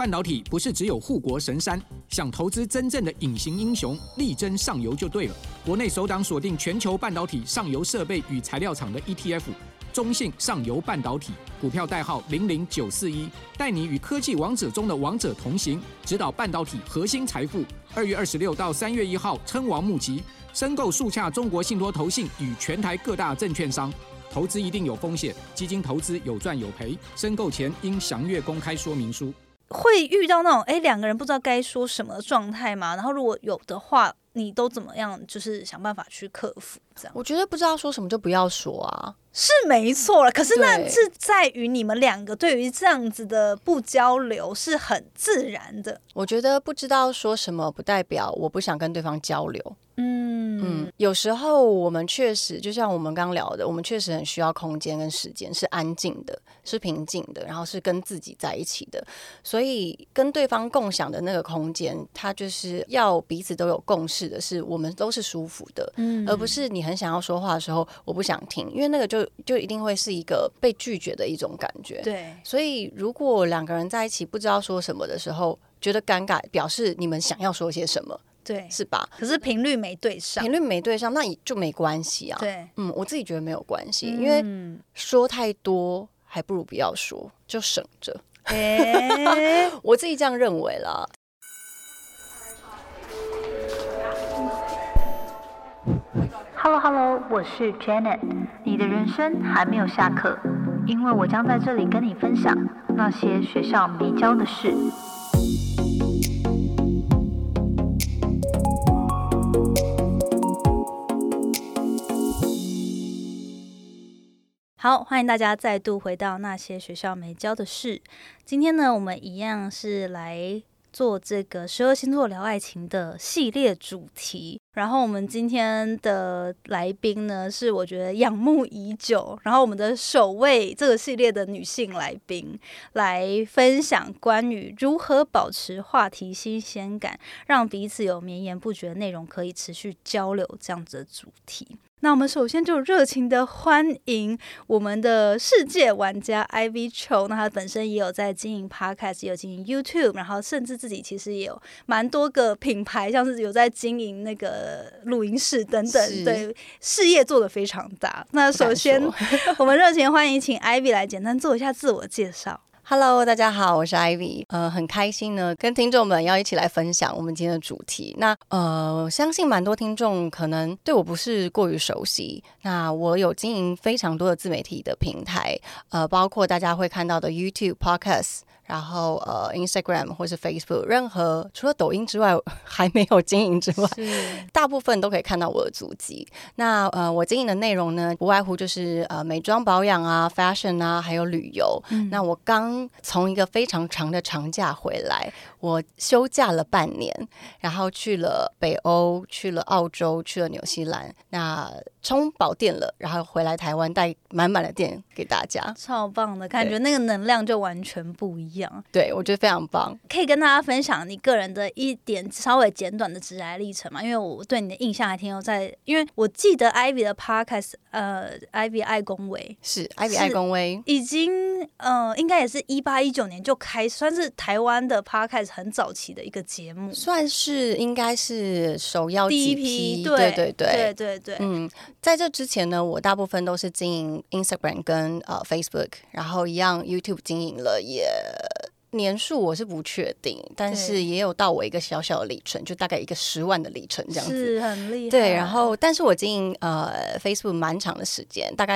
半导体不是只有护国神山，想投资真正的隐形英雄，力争上游就对了。国内首档锁定全球半导体上游设备与材料厂的 ETF， 中信上游半导体，股票代号00941，带你与科技王者中的王者同行，指导半导体核心财富。2月26到3月1号称王募集，申购速洽中国信托投信与全台各大证券商。投资一定有风险，基金投资有赚有赔，申购前应详阅公开说明书。 会遇到那种两个人不知道该说什么的状态吗？然后如果有的话，你都怎么样就是想办法去克服这样？ 我觉得不知道说什么就不要说啊， 是没错了。可是那是在于你们两个对于这样子的不交流是很自然的。 我觉得不知道说什么不代表我不想跟对方交流。有时候我们确实就像我们刚聊的，我们确实很需要空间跟时间，是安静的，是平静的，然后是跟自己在一起的。所以跟对方共享的那个空间，它就是要彼此都有共识的，是我们都是舒服的，而不是你很想要说话的时候我不想听，因为那个就一定会是一个被拒绝的一种感觉。 对， 所以如果两个人在一起不知道说什么的时候，觉得尴尬，表示你们想要说些什么。 对， 是吧？ 可是频率没对上， 那也就没关系啊。 对， 我自己觉得没有关系，因为说太多还不如不要说，就省着。我自己这样认为啦。 Hello， 我是 Janet， 你的人生还没有下课，因为我将在这里跟你分享那些学校没教的事。 好，欢迎大家再度回到那些学校没教的事。今天呢，我们一样是来做这个12星座聊爱情的系列主题。然后我们今天的来宾呢，是我觉得仰慕已久，然后我们的首位这个系列的女性来宾，来分享关于如何保持话题新鲜感，让彼此有绵延不绝的内容可以持续交流这样子的主题。那我们首先就热情的欢迎我们的世界玩家 Ivy Cho， 那他本身也有在经营 Podcast， 也有经营 YouTube， 然后甚至自己其实也有蛮多个品牌，像是有在经营那个录音室等等，对，事业做得非常大。那首先我们热情欢迎请 Ivy 来简单做一下自我介绍。 Hello， 大家好，我是 Ivy， 很开心呢，跟听众们要一起来分享我们今天的主题。那相信蛮多听众可能对我不是过于熟悉。那我有经营非常多的自媒体的平台，包括大家会看到的 YouTube、Podcast。然后Instagram 或是 Facebook， 任何除了抖音之外还没有经营之外，大部分都可以看到我的足迹。那我经营的内容呢，不外乎就是美妆保养啊、fashion 啊，还有旅游。那我刚从一个非常长的长假回来，我休假了半年，然后去了北欧，去了澳洲，去了纽西兰。那充饱电了，然后回来台湾带满满的电给大家， 超棒的感觉，那个能量就完全不一样。 对，我觉得非常棒。 可以跟大家分享你个人的一点稍微简短的职涯历程嘛？因为我对你的印象还停留在，因为我记得 Ivy 的 Podcast， Ivy 爱恭维是 Ivy 爱恭维， 已经应该也是18、19年就开始，算是台湾的 Podcast 很早期的一个节目， 算是应该是首要第一批， 对。在这之前呢，我大部分都是经营 Instagram 跟Facebook， 然后一样 YouTube 经营了也年数我是不确定，但是也有到我一个小小的里程，就大概一个10万的里程这样子， 是很厉害。 对，然后但是我经营Facebook 蛮长的时间，大概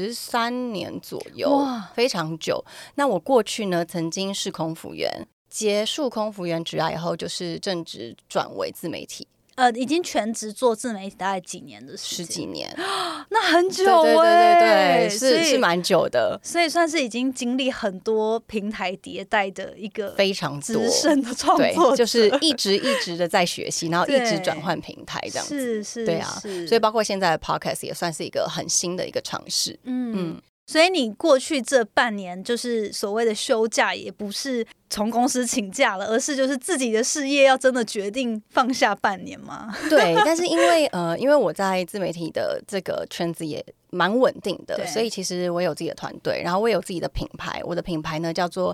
13年左右，哇，非常久。那我过去呢，曾经是空服员，结束空服员职涯以后，就是正职转为自媒体。 已经全职做自媒体大概几年的时间？10几年， 那很久对，是蛮久的， 所以算是已经经历很多平台迭代的一个非常资深的创作者， 就是一直的在学习，然后一直转换平台这样子， 是， 对啊，所以包括现在的 Podcast 也算是一个很新的一个尝试， 所以你过去这半年就是所谓的休假，也不是从公司请假了，而是就是自己的事业要真的决定放下半年吗？ 对，但是因为我在自媒体的这个圈子也蛮稳定的， 对所以其实我有自己的团队，然后我也有自己的品牌。我的品牌呢叫做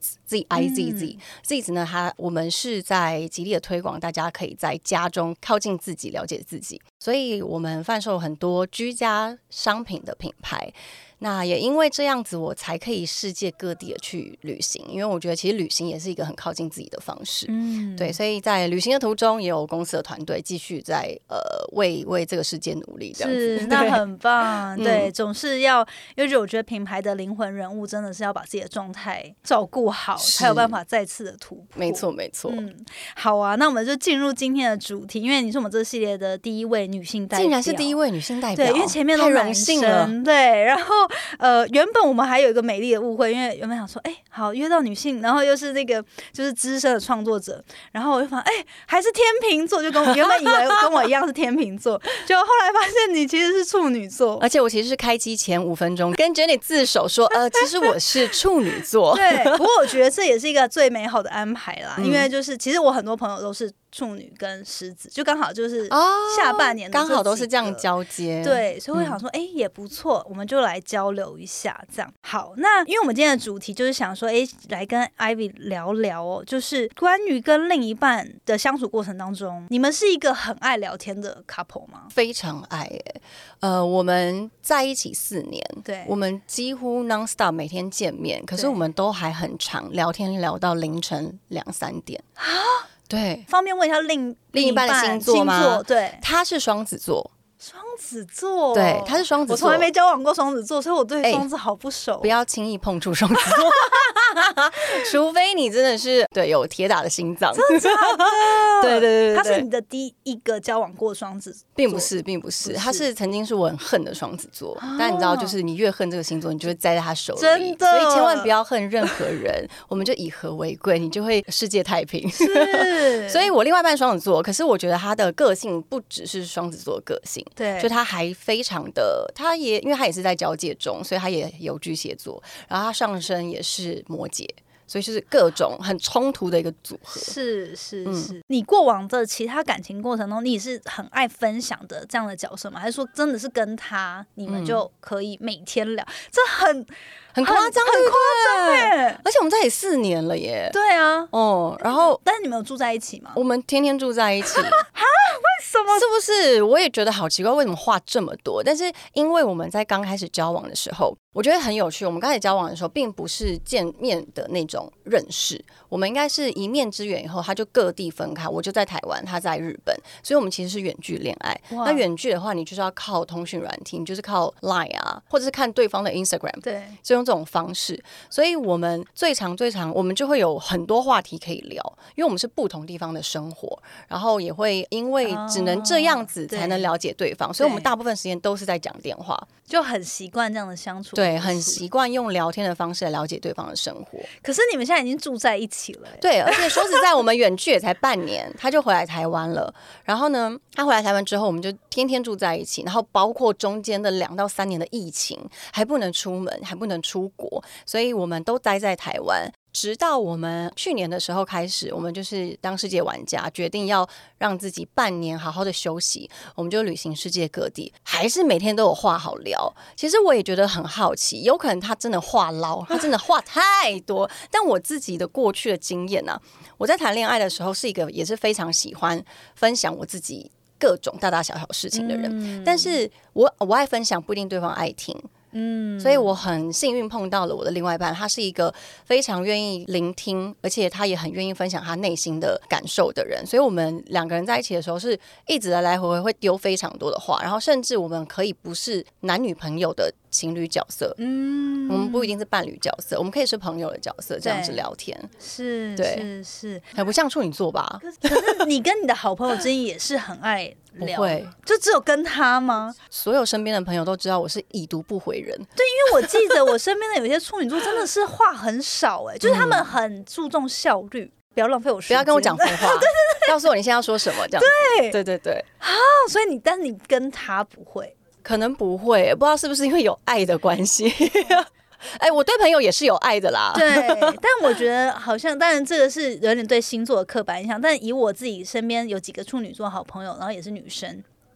ZIZZ 呢，我们是在极力的推广，大家可以在家中靠近自己，了解自己。所以我们贩售很多居家商品的品牌。那也因为这样子，我才可以世界各地的去旅行，因为我觉得其实旅行也是一个很靠近自己的方式。对，所以在旅行的途中，也有公司的团队继续在为这个世界努力，这样子。 是，那很棒。对，总是要，因为我觉得品牌的灵魂人物真的是要把自己的状态照顾好，才有办法再次的突破。 没错，没错。 好啊，那我们就进入今天的主题，因为你是我们这个系列的第一位女性代表， 竟然是第一位女性代表， 对，因为前面都男生，太荣幸了。对，然后原本我们还有一个美丽的误会，因为原本想说，好约到女性，然后又是那个就是资深的创作者，然后我就发现，还是天秤座，就跟我原本以为跟我一样是天秤座，结果后来发现你其实是处女座， 而且我其实是开机前5分钟跟 Jenny 自首说，其实我是处女座。 对，不过我觉得这也是一个最美好的安排啦，因为就是其实我很多朋友都是处女跟狮子，就刚好就是下半年刚好都是这样交接。 对，所以我想说，也不错，我们就来交流一下，这样好。那因为我们今天的主题就是想说，来跟 Ivy 聊聊哦，就是关于跟另一半的相处过程当中，你们是一个很爱聊天的 couple 吗？ 非常爱耶。我们在一起4年， 对， 我们几乎 non-stop 每天见面，可是我们都还很长，聊天聊到凌晨2-3点啊。对， 方便问一下另一半的星座吗？ 对， 他是双子座。 双子座， 对，他是双子座。 我从来没交往过双子座，所以我对双子好不熟。 不要轻易碰触双子座，除非你真的是有铁打的心脏。 真的假的？ 对， 他是你的第一个交往过双子座？ 并不是，他是曾经是我很恨的双子座。但你知道，就是你越恨这个星座，你就会栽在他手里。 真的， 所以千万不要恨任何人，我们就以和为贵，你就会世界太平。 是， 所以我另外一半双子座，可是我觉得他的个性不只是双子座的个性。 对， 就他还非常的，因为他也是在交界中，所以他也有巨蟹座，然后他上升也是摩羯，所以就是各种很冲突的一个组合。 是。你过往的其他感情过程中，你也是很爱分享的这样的角色吗？还是说真的是跟他，你们就可以每天聊？这很夸张，很夸张耶！ 而且我们在一起4年了耶。 对啊， 然后但是你们有住在一起吗？ 我们天天住在一起。 为什么？ 是不是？我也觉得好奇怪，为什么话这么多？但是因为我们在刚开始交往的时候，我觉得很有趣。我们刚开始交往的时候，并不是见面的那种认识，我们应该是一面之缘以后，他就各地分开，我就在台湾，他在日本，所以我们其实是远距恋爱。那远距的话，你就是要靠通讯软体，你就是靠 Line 啊，或者是看对方的 Instagram， 对，就用这种方式。所以我们最长，我们就会有很多话题可以聊，因为我们是不同地方的生活，然后也会因为只能这样子才能了解对方，所以我们大部分时间都是在讲电话， 就很习惯这样的相处。 对，很习惯用聊天的方式来了解对方的生活。 可是你们现在已经住在一起了。 对，而且说实在，我们远距也才半年，他就回来台湾了。然后呢，他回来台湾之后，我们就天天住在一起，然后包括中间的2到3年的疫情，还不能出门，还不能出国，所以我们都待在台湾。直到我们去年的时候开始，我们就是当世界玩家，决定要让自己半年好好的休息，我们就旅行世界各地，还是每天都有话好聊。其实我也觉得很好奇，有可能他真的话唠，他真的话太多。但我自己的过去的经验啊，我在谈恋爱的时候是一个也是非常喜欢分享我自己各种大大小小事情的人，但是我爱分享，不一定对方爱听。所以我很幸运碰到了我的另外一半，他是一个非常愿意聆听，而且他也很愿意分享他内心的感受的人。所以我们2个人在一起的时候是一直来回回会丢非常多的话，然后甚至我们可以不是男女朋友的情侣角色，我们不一定是伴侣角色，我们可以是朋友的角色，这样子聊天。 是， 对， 是， 很不像处女座吧？ 可是你跟你的好朋友之间也是很爱聊， 不会， 就只有跟他吗？ 所有身边的朋友都知道我是已读不回人。 对，因为我记得我身边的有些处女座真的是话很少，就是他们很注重效率。不要浪费我时间， 不要跟我讲废话，告诉我你现在要说什么，这样子。对所以但是你跟他不会， 可能不会，不知道是不是因为有爱的关系。我对朋友也是有爱的啦。 对，但我觉得好像，当然这个是有点对星座的刻板印象，但以我自己身边有几个处女座好朋友，然后也是女生，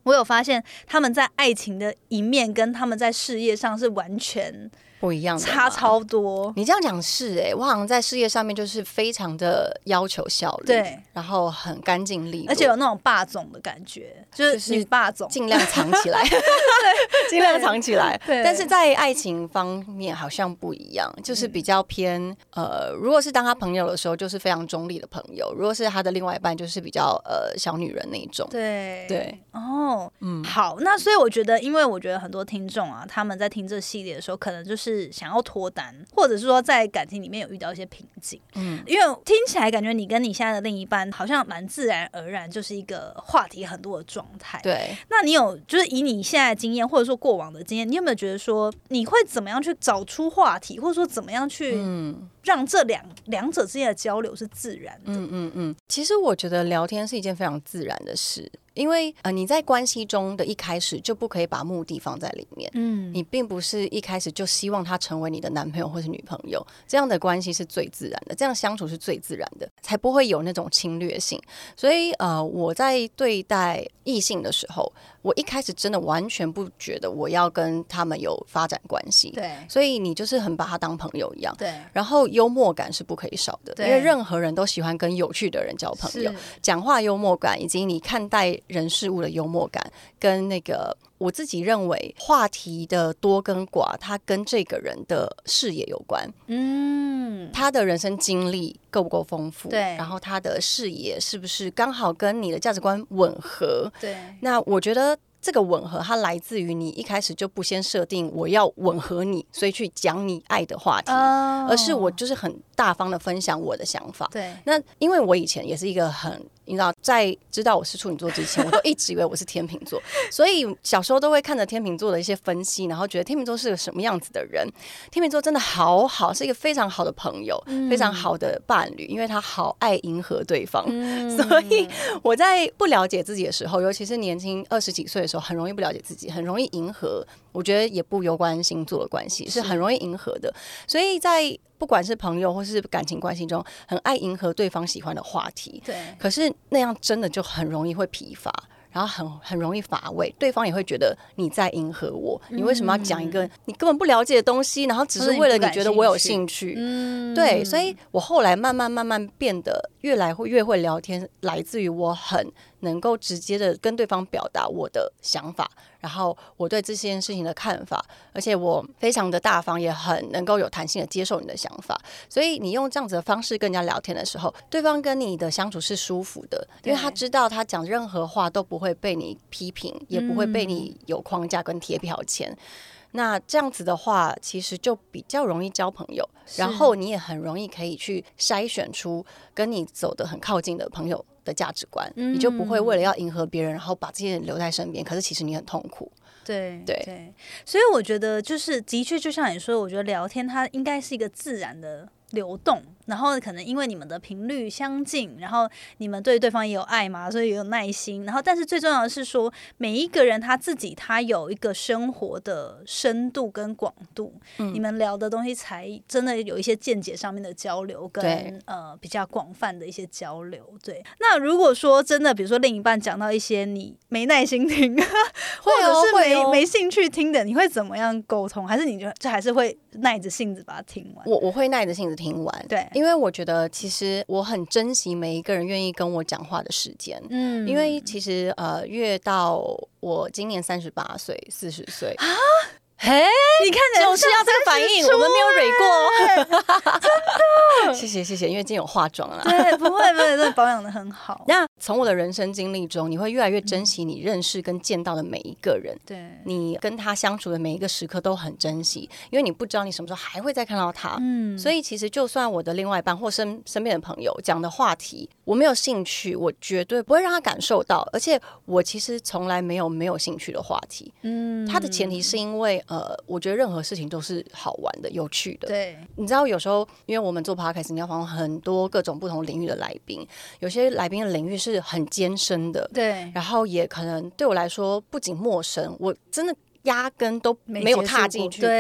我有发现他们在爱情的一面跟他们在事业上是完全不一样的， 差超多。 你这样讲是我好像在事业上面就是非常的要求效率， 对， 然后很干净利落， 而且有那种霸总的感觉，就是女霸总， 尽量藏起来，尽量藏起来。但是在爱情方面好像不一样，就是比较偏如果是当他朋友的时候，就是非常中立的朋友；如果是他的另外一半，就是比较小女人那一种。对， 好，那所以我觉得，因为我觉得很多听众啊，他们在听这系列的时候，可能就是想要脱单，或者是说在感情里面有遇到一些瓶颈。因为听起来感觉你跟你现在的另一半好像蛮自然而然，就是一个话题很多的状态。 对， 那你有就是以你现在的经验，或者说过往的经验，你有没有觉得说你会怎么样去找出话题，或者说怎么样去让这两者之间的交流是自然的？ 其实我觉得聊天是一件非常自然的事。因为你在关系中的一开始就不可以把目的放在里面，你并不是一开始就希望他成为你的男朋友或是女朋友，这样的关系是最自然的，这样相处是最自然的，才不会有那种侵略性。所以我在对待异性的时候，我一开始真的完全不觉得我要跟他们有发展关系， 对， 所以你就是很把他当朋友一样， 对。 然后幽默感是不可以少的，因为任何人都喜欢跟有趣的人交朋友，讲话幽默感以及你看待人事物的幽默感，跟那个我自己认为话题的多跟寡，它跟这个人的视野有关。他的人生经历够不够丰富？对，然后他的视野是不是刚好跟你的价值观吻合？对，那我觉得这个吻合它来自于你一开始就不先设定我要吻合你，所以去讲你爱的话题，而是我就是很大方的分享我的想法。对，那因为我以前也是一个你知道，在知道我是处女座之前，我都一直以为我是天秤座，所以小时候都会看着天秤座的一些分析，然后觉得天秤座是个什么样子的人。天秤座真的好好，是一个非常好的朋友，非常好的伴侣，因为他好爱迎合对方。所以我在不了解自己的时候，尤其是年轻20几岁的时候，很容易不了解自己，很容易迎合。我觉得也不攸关星座的关系，是很容易迎合的。所以在不管是朋友或是感情关系中，很爱迎合对方喜欢的话题。对，可是那样真的就很容易会疲乏，然后很容易乏味，对方也会觉得你在迎合我，你为什么要讲一个你根本不了解的东西，然后只是为了你觉得我有兴趣？对，所以我后来慢慢变得越会聊天，来自于我很能够直接的跟对方表达我的想法，然后我对这件事情的看法，而且我非常的大方，也很能够有弹性的接受你的想法。所以你用这样子的方式跟人家聊天的时候，对方跟你的相处是舒服的，因为他知道他讲任何话都不会被你批评，也不会被你有框架跟贴标签。那这样子的话，其实就比较容易交朋友，然后你也很容易可以去筛选出跟你走得很靠近的朋友的价值观，你就不会为了要迎合别人，然后把这些人留在身边，可是其实你很痛苦。 对，所以我觉得就是的确就像你说，我觉得聊天它应该是一个自然的流动，然后可能因为你们的频率相近，然后你们对对方也有爱嘛，所以也有耐心，然后但是最重要的是说，每一个人他自己他有一个生活的深度跟广度，你们聊的东西才真的有一些见解上面的交流跟比较广泛的一些交流。对，那如果说真的比如说另一半讲到一些你没耐心听或者是没兴趣听的，你会怎么样沟通？还是你就还是会耐着性子把它听完？ 我会耐着性子听完，对，因为我觉得其实我很珍惜每一个人愿意跟我讲话的时间，因为其实越到我今年38岁、40岁啊。嘿，你看就是要这个反应，我们没有蕊过，真的，谢谢，因为今天有化妆啦。 对，不会，真的保养得很好。 那从我的人生经历中，你会越来越珍惜你认识跟见到的每一个人，对，你跟他相处的每一个时刻都很珍惜，因为你不知道你什么时候还会再看到他。所以其实就算我的另外一半或身边的朋友讲的话题，我没有兴趣，我绝对不会让他感受到，而且我其实从来没有兴趣的话题。他的前提是因为我觉得任何事情都是好玩的、有趣的。对，你知道有时候因为我们做 podcast， 你要访问很多各种不同领域的来宾，有些来宾的领域是很艰深的，对，然后也可能对我来说不仅陌生，我真的压根都没有踏进去过。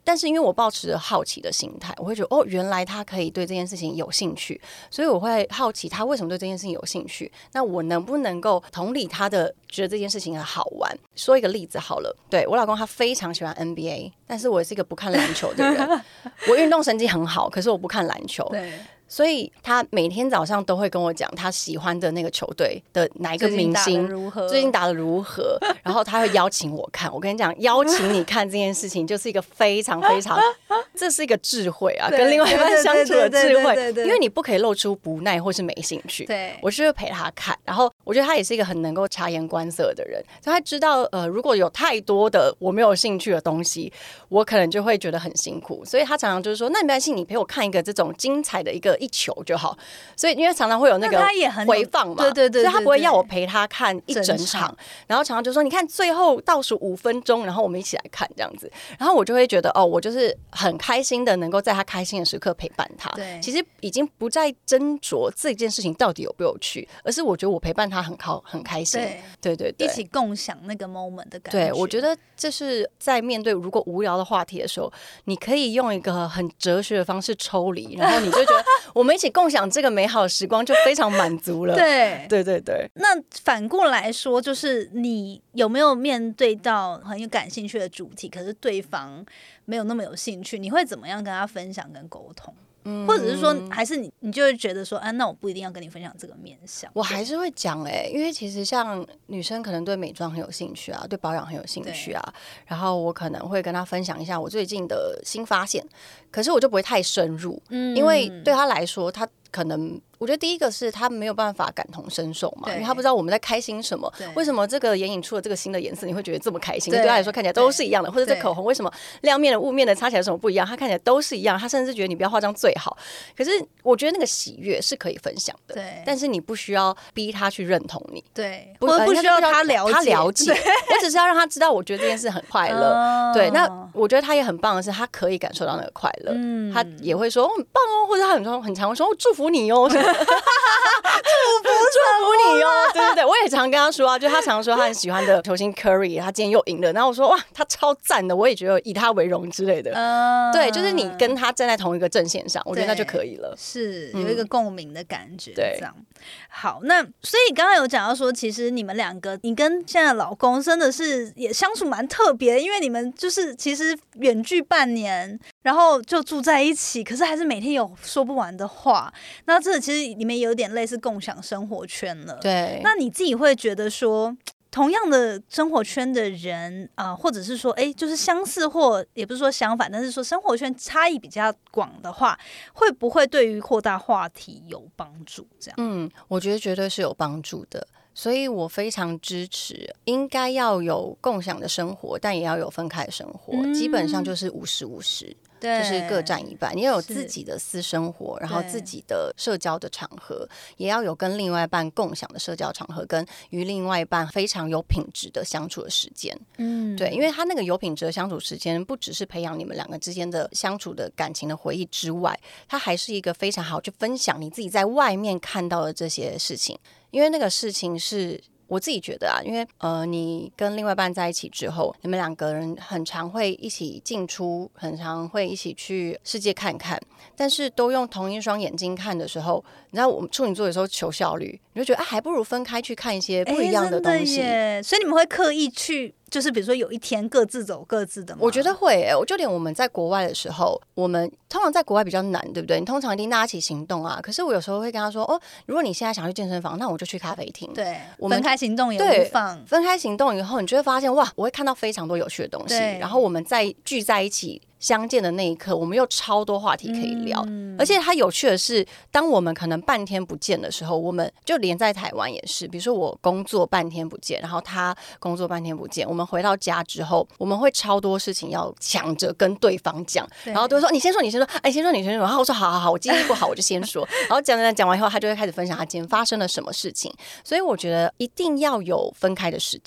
但是因为我抱持着好奇的心态，我会觉得哦，原来他可以对这件事情有兴趣，所以我会好奇他为什么对这件事情有兴趣，那我能不能够同理他的觉得这件事情很好玩。说一个例子好了，对，我老公他非常喜欢 NBA， 但是我也是一个不看篮球的人我运动神经很好，可是我不看篮球， 对， 所以他每天早上都会跟我讲他喜欢的那个球队的哪一个明星最近打得如何然后他会邀请我看。我跟你讲，邀请你看这件事情就是一个非常非常这是一个智慧啊，跟另外一半相处的智慧，因为你不可以露出不耐或是没兴趣。 对， 我就会陪他看，然后我觉得他也是一个很能够察言观色的人，所以他知道如果有太多的我没有兴趣的东西，我可能就会觉得很辛苦，所以他常常就是说，那没关系，你陪我看一个这种精彩的一球就好。所以因为常常会有那个回放嘛， 对， 所以他不会要我陪他看一整场，然后常常就说你看最后倒数5分钟，然后我们一起来看这样子，然后我就会觉得哦，我就是很开心的能够在他开心的时刻陪伴他。其实已经不再斟酌这件事情到底有不有趣，而是我觉得我陪伴他很开心，对，一起共享那个 moment 的感觉。 对，我觉得这是在面对如果无聊的话题的时候，你可以用一个很哲学的方式抽离，然后你就觉得我们一起共享这个美好的时光就非常满足了。对。 那反过来说，就是你有没有面对到很有感兴趣的主题，可是对方没有那么有兴趣，你会怎么样跟他分享跟沟通？或者是说，还是你就会觉得说，那我不一定要跟你分享这个面向。 我还是会讲因为其实像女生可能对美妆很有兴趣啊，对保养很有兴趣啊，然后我可能会跟她分享一下我最近的新发现，可是我就不会太深入，因为对她来说，她可能我觉得第一个是他没有办法感同身受嘛，因为他不知道我们在开心什么，为什么这个眼影出了这个新的颜色你会觉得这么开心，对他来说看起来都是一样的，或者这口红为什么亮面的雾面的擦起来有什么不一样，他看起来都是一样，他甚至觉得你不要化妆最好。可是我觉得那个喜悦是可以分享的，但是你不需要逼他去认同你， 或者不需要他了解我只是要让他知道我觉得这件事很快乐对，那我觉得他也很棒的是他可以感受到那个快乐，他也会说很棒哦，或者他很常会说祝福你哦祝福你哦，对，我也常跟他说啊，就他常说他很喜欢的球星 Curry， 他今天又赢了，然后我说哇，他超赞的，我也觉得以他为荣之类的。对，就是你跟他站在同一个阵线上，我觉得那就可以了， 是有一个共鸣的感觉。这样好，那所以刚刚有讲到说，其实你们两个，你跟现在的老公真的是也相处蛮特别的，因为你们就是其实远距半年，然后就住在一起，可是还是每天有说不完的话。那这其实里面有点类似共享生活圈了。 对， 那你自己会觉得说，同样的生活圈的人或者是说就是相似或也不是说相反，但是说生活圈差异比较广的话，会不会对于扩大话题有帮助？这样我觉得绝对是有帮助的，所以我非常支持应该要有共享的生活，但也要有分开的生活，基本上就是50-50，就是各占一半。你要有自己的私生活，然后自己的社交的场合，也要有跟另外一半共享的社交场合，跟与另外一半非常有品质的相处的时间。对，因为他那个有品质的相处时间，不只是培养你们两个之间的相处的感情的回忆之外，它还是一个非常好去分享你自己在外面看到的这些事情。因为那个事情是我自己觉得因为你跟另外一半在一起之后，你们两个人很常会一起进出，很常会一起去世界看看，但是都用同一双眼睛看的时候，你知道我们处女座有时候求效率，你就觉得还不如分开去看一些不一样的东西。 所以你们会刻意去就是比如说有一天各自走各自的吗？ 我觉得会我就连我们在国外的时候，我们通常在国外比较难，对不对？你通常一定大家一起行动啊。可是我有时候会跟他说如果你现在想去健身房，那我就去咖啡厅。 对，我们分开行动也无妨。 分开行动以后，你就会发现哇，我会看到非常多有趣的东西。然后我们再聚在一起相见的那一刻，我们有超多话题可以聊。而且它有趣的是，当我们可能半天不见的时候，我们就连在台湾也是，比如说我工作半天不见，然后他工作半天不见，我们回到家之后，我们会超多事情要抢着跟对方讲，然后都会说你先说，你先说，你先说，你先说，然后我说好，我记忆力不好，我就先说，然后讲完以后，他就会开始分享他今天发生了什么事情。所以我觉得一定要有分开的时间。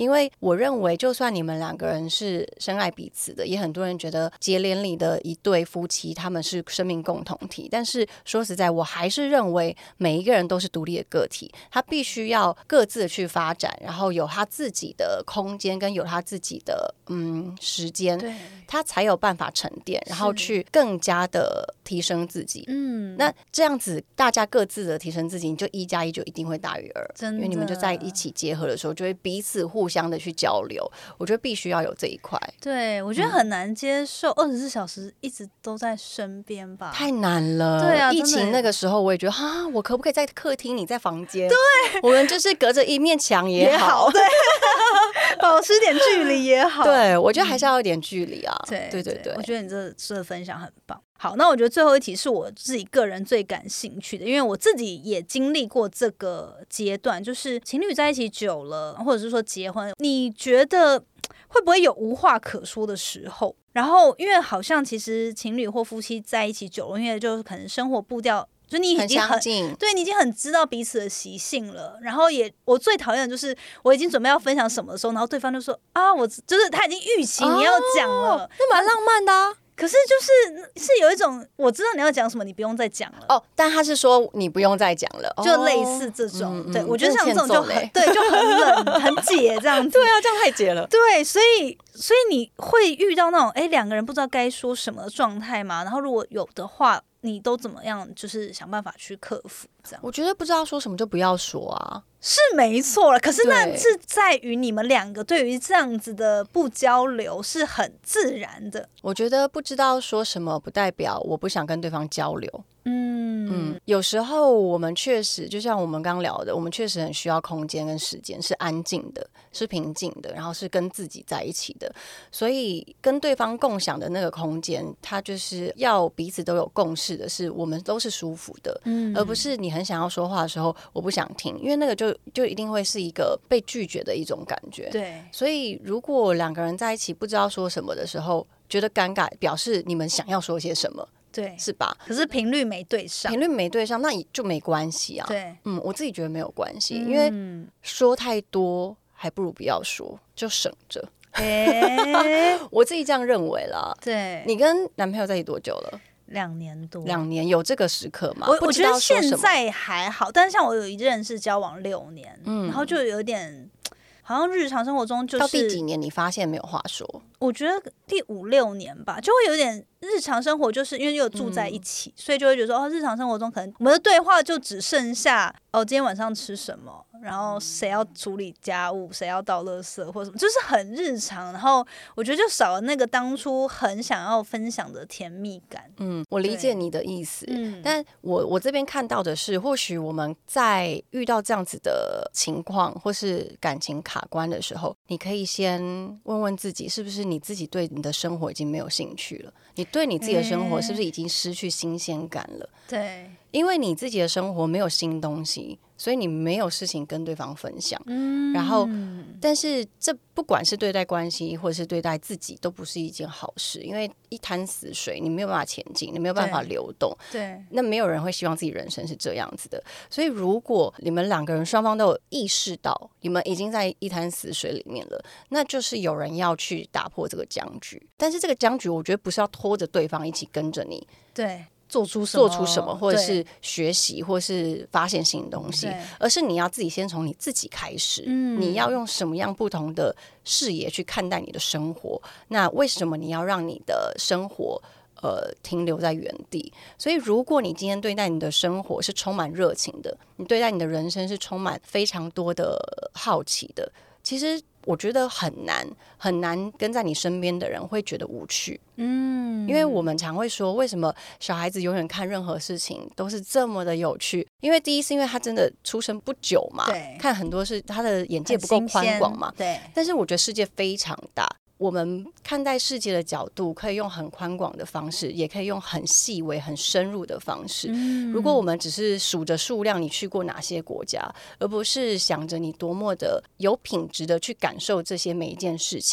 因为我认为就算你们两个人是深爱彼此的，也很多人觉得结连理的一对夫妻他们是生命共同体，但是说实在我还是认为每一个人都是独立的个体，他必须要各自的去发展，然后有他自己的空间跟有他自己的时间，他才有办法沉淀，然后去更加的提升自己。那这样子大家各自的提升自己，你就1+1就一定会大于2，因为你们就在一起结合的时候就会彼此互相的去交流，我觉得必须要有这一块。 对，我觉得很难接受24小时一直都在身边吧， 太难了。 对啊， 疫情那个时候我也觉得我可不可以在客厅你在房间，对，我们就是隔着一面墙也好， 对保持点距离也好， 对，我觉得还是要有点距离啊。对， 我觉得你这分享很棒。好，那我觉得最后一题是我自己个人最感兴趣的，因为我自己也经历过这个阶段，就是情侣在一起久了，或者是说结婚，你觉得会不会有无话可说的时候？然后因为好像其实情侣或夫妻在一起久了，因为就可能生活步调就你已经对你已经很知道彼此的习性了，然后我最讨厌的就是我已经准备要分享什么的时候，然后对方就说我就是他已经预期你要讲了， 那蛮浪漫的啊。 可是就是有一种我知道你要讲什么，你不用再讲了但他是说你不用再讲了， 就类似这种。对，我觉得像这种就很就很冷很解这样子。 对啊，这样太解了。 对，所以你会遇到那种两个人不知道该说什么的状态吗？然后如果有的话，你都怎么样就是想办法去克服这样？ 我觉得不知道说什么就不要说啊， 是没错了。可是那是在于你们两个对于这样子的不交流是很自然的。 我觉得不知道说什么不代表我不想跟对方交流。有时候我们确实就像我们刚聊的，我们确实很需要空间跟时间，是安静的，是平静的，然后是跟自己在一起的。所以跟对方共享的那个空间，它就是要彼此都有共识的，是我们都是舒服的，而不是你很想要说话的时候我不想听，因为那个就一定会是一个被拒绝的一种感觉。 对， 所以如果两个人在一起不知道说什么的时候觉得尴尬，表示你们想要说些什么， 对， 是吧？ 可是频率没对上， 那也就没关系啊。 对， 我自己觉得没有关系，因为说太多还不如不要说，就省着。我自己这样认为啦。 对， 你跟男朋友在一起多久了 ？2年多。 2年，有这个时刻吗？ 我觉得现在还好，但是像我有一任是交往6年，然后就有点好像日常生活中就是到第几年你发现没有话说？ 我觉得第5、6年吧，就会有点日常生活，就是因为又住在一起，所以就会觉得说日常生活中可能我们的对话就只剩下今天晚上吃什么，然后谁要处理家务，谁要倒垃圾或什么，就是很日常。然后我觉得就少了那个当初很想要分享的甜蜜感。 我理解你的意思，但我这边看到的是，或许我们在遇到这样子的情况或是感情卡关的时候，你可以先问问自己，是不是你自己对你的生活已经没有兴趣了？你对你自己的生活是不是已经失去新鲜感了？ 对， 因为你自己的生活没有新东西，所以你没有事情跟对方分享。然后但是这不管是对待关系或者是对待自己都不是一件好事，因为一滩死水，你没有办法前进，你没有办法流动。 对， 那没有人会希望自己人生是这样子的。所以如果你们两个人双方都有意识到你们已经在一滩死水里面了，那就是有人要去打破这个僵局。但是这个僵局我觉得不是要拖着对方一起跟着你， 对， 做出什么，或者是学习，或是发现新东西，而是你要自己先从你自己开始。你要用什么样不同的视野去看待你的生活？那为什么你要让你的生活停留在原地？所以如果你今天对待你的生活是充满热情的，你对待你的人生是充满非常多的好奇的，其实我觉得很难跟在你身边的人会觉得无趣。因为我们常会说，为什么小孩子永远看任何事情都是这么的有趣？因为第一是因为他真的出生不久嘛，看很多是他的眼界不够宽广嘛。 对。 但是我觉得世界非常大，我们看待世界的角度可以用很宽广的方式，也可以用很细微很深入的方式。如果我们只是数着数量你去过哪些国家，而不是想着你多么的有品质的去感受这些每一件事情，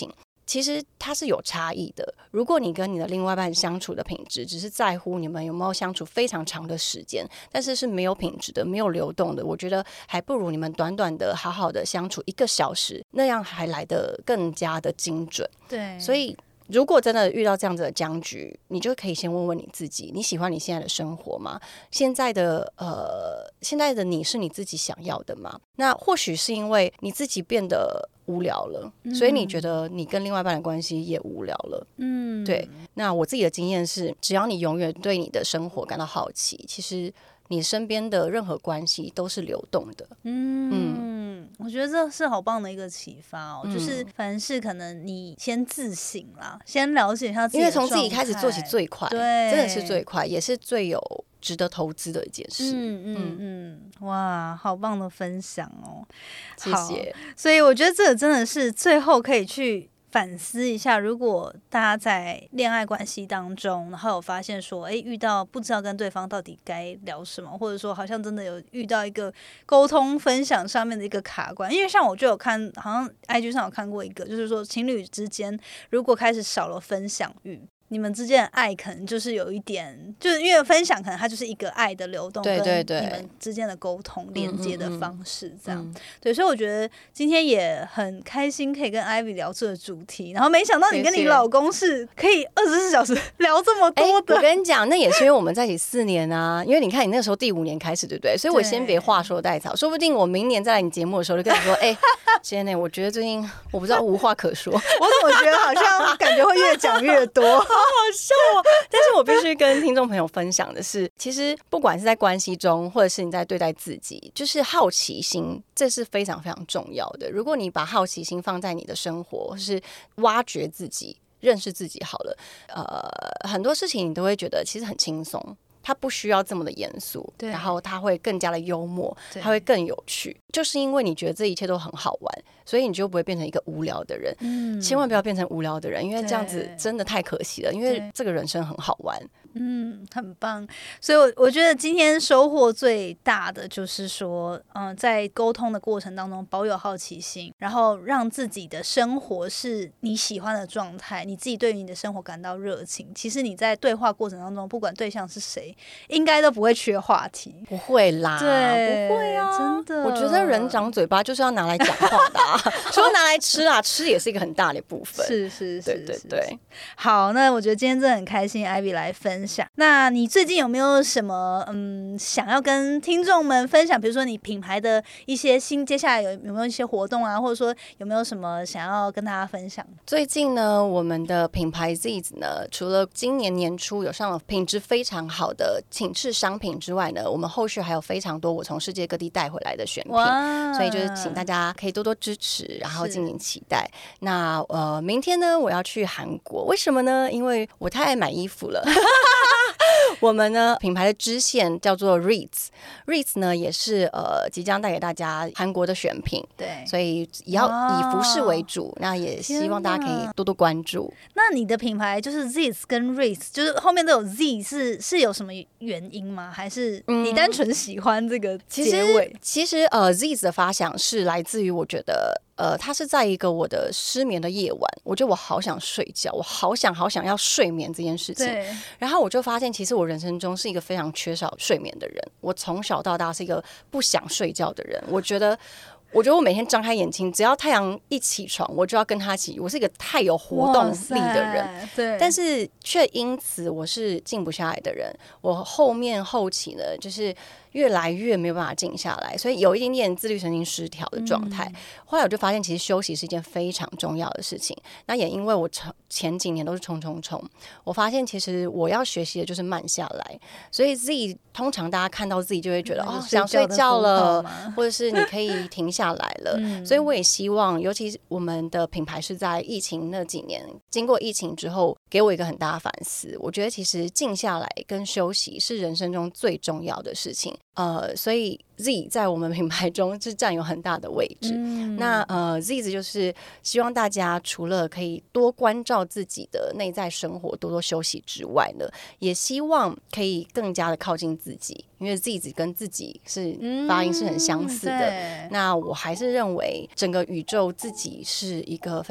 其实它是有差异的。如果你跟你的另外一半相处的品质只是在乎你们有没有相处非常长的时间，但是是没有品质的、没有流动的，我觉得还不如你们短短的好好的相处1个小时，那样还来得更加的精准。 对， 所以如果真的遇到这样子的僵局，你就可以先问问你自己，你喜欢你现在的生活吗？现在的你是你自己想要的吗？那或许是因为你自己变得无聊了，所以你觉得你跟另外一半的关系也无聊了。对。那我自己的经验是，只要你永远对你的生活感到好奇，其实你身边的任何关系都是流动的。 我觉得这是好棒的一个启发哦，就是凡事可能你先自省啦，先了解一下自己的状态， 因为从自己开始做起最快， 对， 真的是最快，也是最有值得投资的一件事。 哇，好棒的分享哦， 谢谢。 所以我觉得这个真的是最后可以去反思一下，如果大家在恋爱关系当中，然后有发现说，遇到不知道跟对方到底该聊什么，或者说好像真的有遇到一个沟通分享上面的一个卡关，因为像我就有看，好像 IG 上有看过一个，就是说情侣之间如果开始少了分享欲，你们之间的爱可能就是有一点，就是因为分享可能它就是一个爱的流动，跟你们之间的沟通连接的方式这样。对，所以我觉得今天也很开心可以跟 Ivy 聊这个主题，然后没想到你跟你老公是可以24小时聊这么多的。 我跟你讲，那也是因为我们在一起4年啊，因为你看你那时候第5年开始，对不对？所以我先别话说带草，说不定我明年再来你节目的时候就跟你说，今天我觉得最近我不知道无话可说，我怎么觉得好像感觉会越讲越多。 好笑哦！但是我必须跟听众朋友分享的是，其实不管是在关系中，或者是你在对待自己，就是好奇心，这是非常非常重要的。如果你把好奇心放在你的生活，或是挖掘自己、认识自己好了，很多事情你都会觉得其实很轻松。它不需要这么的严肃，然后它会更加的幽默，它会更有趣。就是因为你觉得这一切都很好玩，所以你就不会变成一个无聊的人。千万不要变成无聊的人，因为这样子真的太可惜了。因为这个人生很好玩。 很棒。所以我觉得今天收获最大的就是说，在沟通的过程当中保有好奇心，然后让自己的生活是你喜欢的状态，你自己对于你的生活感到热情。其实你在对话过程当中，不管对象是谁，应该都不会缺话题。 不会啦， 对， 不会啊， 真的。 我觉得人长嘴巴就是要拿来讲话的啊，除了拿来吃啊，吃也是一个很大的部分。 是， 对。 好，那我觉得今天真的很开心 ，Ivy 来分享。那你最近有没有什么想要跟听众们分享？比如说你品牌的一些接下来有没有一些活动啊，或者说有没有什么想要跟大家分享？ 最近呢，我们的品牌 Z's 呢，除了今年年初有上了品质非常好的请吃商品之外呢，我们后续还有非常多我从世界各地带回来的选品，所以就是请大家可以多多支持，然后敬请期待。那明天呢，我要去韩国，为什么呢？因为我太爱买衣服了。我们呢品牌的支线叫做 Reeds 呢也是即将带给大家韩国的选品，对，所以也要以服饰为主，那也希望大家可以多多关注。 那你的品牌就是 Z's 跟 Reeds， 就是后面都有 Z， 是有什么原因吗？还是你单纯喜欢这个结尾？ 其实Z's 的发想是来自于我觉得它是在一个我的失眠的夜晚，我觉得我好想睡觉，我好想要睡眠这件事情。然后我就发现，其实我人生中是一个非常缺少睡眠的人。我从小到大是一个不想睡觉的人。我觉得我每天张开眼睛，只要太阳一起床，我就要跟他一起。我是一个太有活动力的人，对，但是却因此我是静不下来的人。我后期呢，就是越来越没有办法静下来，所以有一点点自律神经失调的状态。后来我就发现，其实休息是一件非常重要的事情。那也因为我前几年都是冲，我发现其实我要学习的就是慢下来。所以 Z 通常大家看到 Z 就会觉得想睡觉了，或者是你可以停下来了。所以我也希望，尤其我们的品牌是在疫情那几年，经过疫情之后，给我一个很大的反思。我觉得其实静下来跟休息是人生中最重要的事情。所以 Z 在我们品牌中是占有很大的位置。那Z 就是希望大家除了可以多关照自己的内在生活，多多休息之外呢，也希望可以更加的靠近自己，因为 Z 跟自己是发音是很相似的。那我还是认为整个宇宙自己是一个非常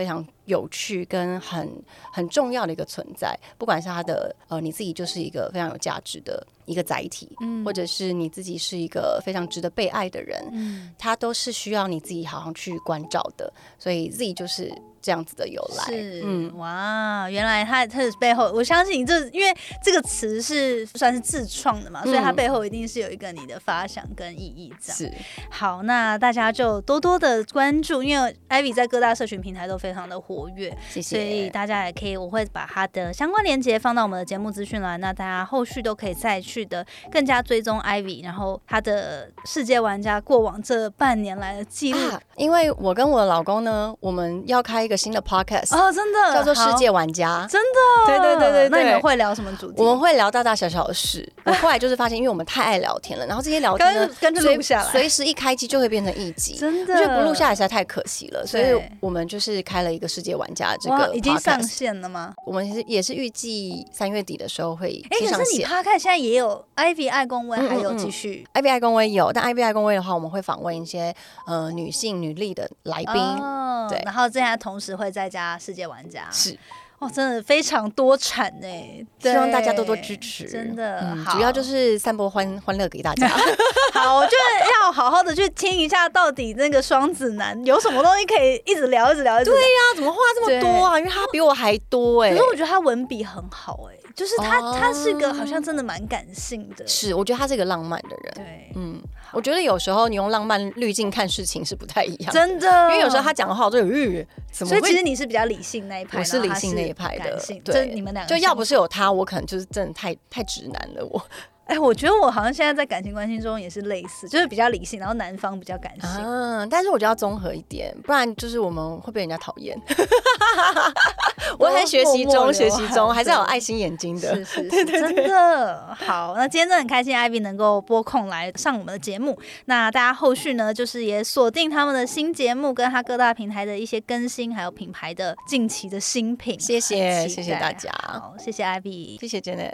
有趣跟很重要的一个存在，不管是他的你自己就是一个非常有价值的一个载体，或者是你自己是一个非常值得被爱的人，他都是需要你自己好好去关照的，所以 Z 就是这样子的由来。 是，哇，原来他的背后，我相信因为这个词是算是自创的嘛，所以它背后一定是有一个你的发想跟意义这样。 是， 好，那大家就多多的关注，因为 Ivy 在各大社群平台都非常的活跃， 谢谢。 所以大家也可以，我会把他的相关连结放到我们的节目资讯栏，那大家后续都可以再去的更加追踪 Ivy， 然后他的世界玩家过往这半年来的记录。 因为我跟我的老公呢，我们要开一个新的 podcast 哦，真的叫做世界玩家， 真的， 对。 那你们会聊什么主题？ 我们会聊大大小小的事。我后来就是发现，因为我们太爱聊天了，然后这些聊天呢， 跟着录下来， 随时一开机就会变成一集， 真的， 我觉得不录下来实在太可惜了。所以我们就是开了一个世界玩家这个 podcast， 已经上线了吗？ 我们也是预计3月底的时候会先上线。 可是你 podcast 现在也有 Ivy 爱公威，还有继续 Ivy 爱公威有，但 Ivy 爱公威的话，我们会访问一些女性女力的来宾，对， 然后现在同时会再加世界玩家， 是。 哦，真的非常多产哎， 希望大家多多支持， 真的， 主要就是散播欢乐给大家。 好，我觉得要好好的去听一下，到底那个双子男有什么东西可以一直聊。对呀， 怎么话这么多啊？因为他比我还多哎。 可是我觉得他文笔很好哎，就是他是个好像真的蛮感性的。 是，我觉得他是一个浪漫的人。 对， 我觉得有时候你用浪漫滤镜看事情是不太一样， 真的。 因为有时候他讲的话，我就所以其实你是比较理性那一派， 我是理性那一派的。 对，你们两个就要不是有他，我可能就是真的太直男了。 我觉得我好像现在在感情关系中也是类似，就是比较理性，然后男方比较感性。 但是我觉得要综合一点，不然就是我们会被人家讨厌。我在学习中，还是要有爱心眼睛的。 是，真的好。那今天真的很开心 ，Ivy 能够拨空来上我们的节目。那大家后续呢，就是也锁定他们的新节目，跟他各大平台的一些更新，还有品牌的近期的新品。 谢谢大家， 好，谢谢 Ivy， 谢谢 Janet。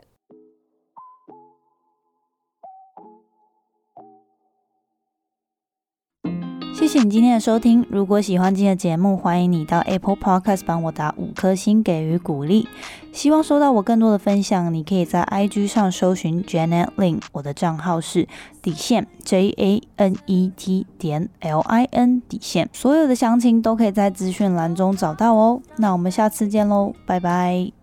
谢谢你今天的收听。如果喜欢今天的节目，欢迎你到 Apple Podcast 帮我打5颗星给予鼓励。希望收到我更多的分享，你可以在 IG 上搜寻 Janet Lin， 我的账号是JANET.LIN， 所有的详情都可以在资讯栏中找到哦。那我们下次见喽，拜拜。